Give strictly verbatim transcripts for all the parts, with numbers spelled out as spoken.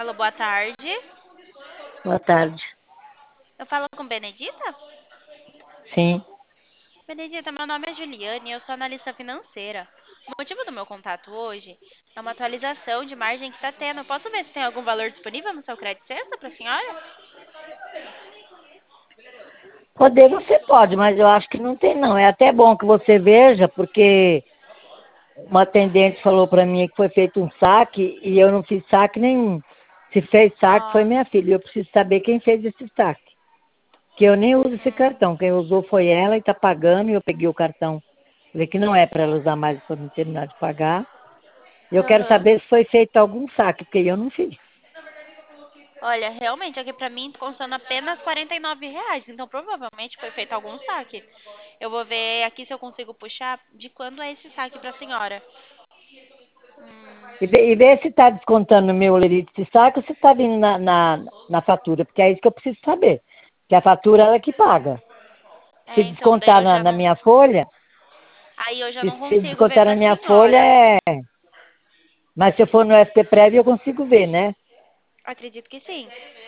Alô, boa tarde. Boa tarde. Eu falo com Benedita? Sim. Benedita, meu nome é Juliane e eu sou analista financeira. O motivo do meu contato hoje é uma atualização de margem que está tendo. Posso ver se tem algum valor disponível no seu crédito sexta para a senhora? Poder você pode, mas eu acho que não tem não. É até bom que você veja, porque uma atendente falou para mim que foi feito um saque e eu não fiz saque nenhum. Se fez saque foi Nossa. minha filha. Eu preciso saber quem fez esse saque. Que eu nem uso esse Hum, cartão. Quem usou foi ela e está pagando e eu peguei o cartão. Falei que não é para ela usar mais quando terminar de pagar. Eu quero aham. saber se foi feito algum saque, porque eu não fiz. Olha, realmente aqui para mim constando apenas quarenta e nove reais. Então provavelmente foi feito algum saque. Eu vou ver aqui se eu consigo puxar de quando é esse saque para a senhora. Hum, E vê, e vê se está descontando no meu lerite de saco ou se está vindo na, na, na fatura, porque é isso que eu preciso saber. Que a fatura ela que paga. Se é, então, daí descontar eu na, já na não. minha folha, Aí eu já se, não se consigo ver descontar para na a minha folha senhora. é. Mas se eu for no F T Prévio eu consigo ver, né? Acredito que sim.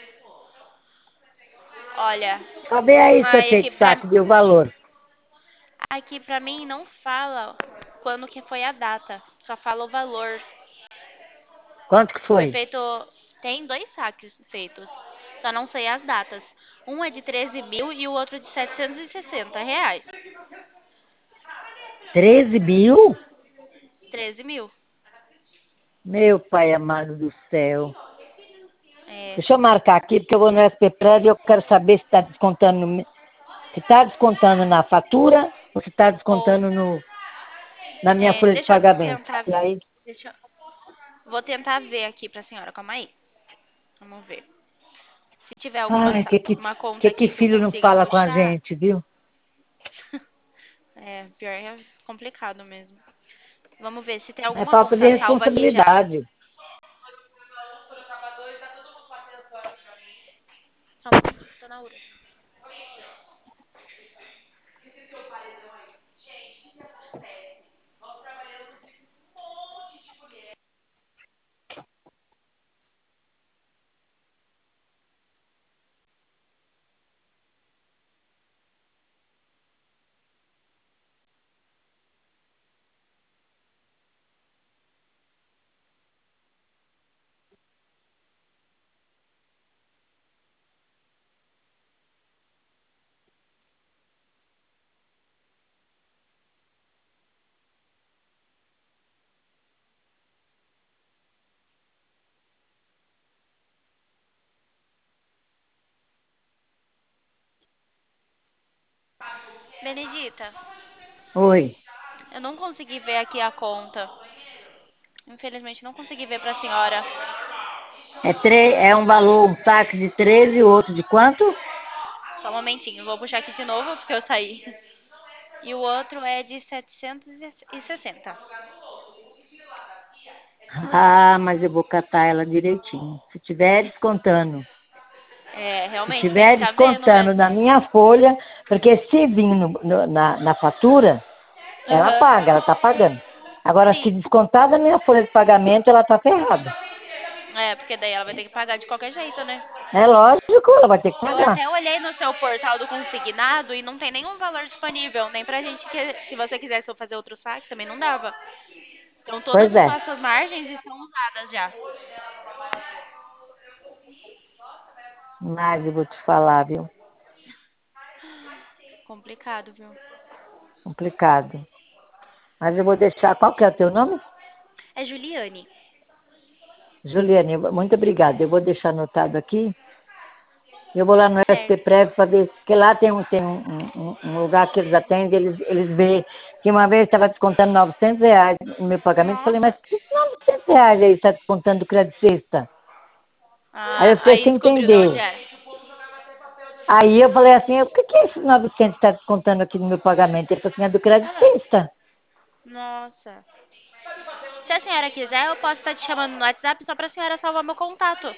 Olha, Só vê aí se foi aí aqui feito pra, saco e o valor. aqui pra mim não fala quando que foi a data, só fala o valor. Quanto que Foi foi? feito, tem dois saques feitos, só não sei as datas. Um é de treze mil e o outro de setecentos e sessenta reais. Treze mil? Treze mil. Meu pai amado do céu. É, Deixa eu marcar aqui, porque eu vou no F T Prévio e eu quero saber se está descontando, no me- se está descontando na fatura ou se está ou, descontando no, na minha é, folha de deixa eu pagamento. tentar, E aí, deixa eu- vou tentar ver aqui pra senhora, calma aí. Vamos ver. Se tiver alguma ai, sa- que que, uma que conta que aqui que eu filho não consiga fala com a puxar, gente, viu? é, pior é complicado mesmo. Vamos ver se tem É alguma falta de conta salva aqui já. responsabilidade. Só um minutinho, tô na URA. Benedita, Oi. eu não consegui ver aqui a conta. Infelizmente, não consegui ver pra senhora. É, tre é um valor, um saque de treze e outro de quanto? Só um momentinho, vou puxar aqui de novo porque eu saí. E o outro é de setecentos e sessenta. Ah, mas eu vou catar ela direitinho. Se tiver descontando. É, Se realmente tem que tiver estar vendo descontando mesmo. na minha folha, porque se vir no- no- na, na fatura, ela Aham. paga, ela está pagando. Agora, se Sim. descontar da minha folha de pagamento, ela está ferrada. É, porque daí ela vai ter que pagar de qualquer jeito, né? É lógico, ela vai ter que Eu pagar. até olhei no seu portal do consignado e não tem nenhum valor disponível, nem pra gente que, se você quisesse fazer outro saque, também não dava. Então todas Pois as é. nossas margens estão usadas já. Mas eu vou te falar, viu? Complicado, viu? Complicado. Mas eu vou deixar. Qual que é o teu nome? É Juliane. Juliane, eu- muito obrigada. Eu vou deixar anotado aqui. Eu vou lá no F T Certo. Prévio para ver, porque lá tem, um, tem um, um, um lugar que eles atendem, eles, eles veem que uma vez estava descontando novecentos reais no meu pagamento. Eu falei, mas Nossa. que novecentos reais aí está descontando do crédito sexta? Aí eu Ah, fiquei aí sem descobriu de onde entender. é. Aí eu falei assim, o que, que é esse novecentos que está descontando aqui no meu pagamento? Ele falou assim, é do crédito Ela. sexta. Nossa. Se a senhora quiser, eu posso estar te chamando no WhatsApp só pra senhora salvar meu contato.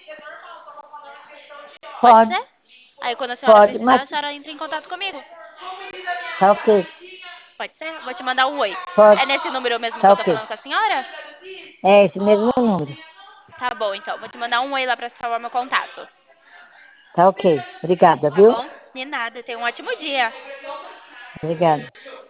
Pode Pode, ser? Aí quando a senhora pode, precisar, mas a senhora entra em contato comigo. tá ok, Pode ser? Vou te mandar um oi. pode, É nesse número mesmo que tá eu tô ok. falando com a senhora? É esse mesmo número. Tá bom, então. Vou te mandar um oi lá pra salvar meu contato. Tá ok. Obrigada, Tá viu? bom? De nada. Tenha um ótimo dia. Obrigada.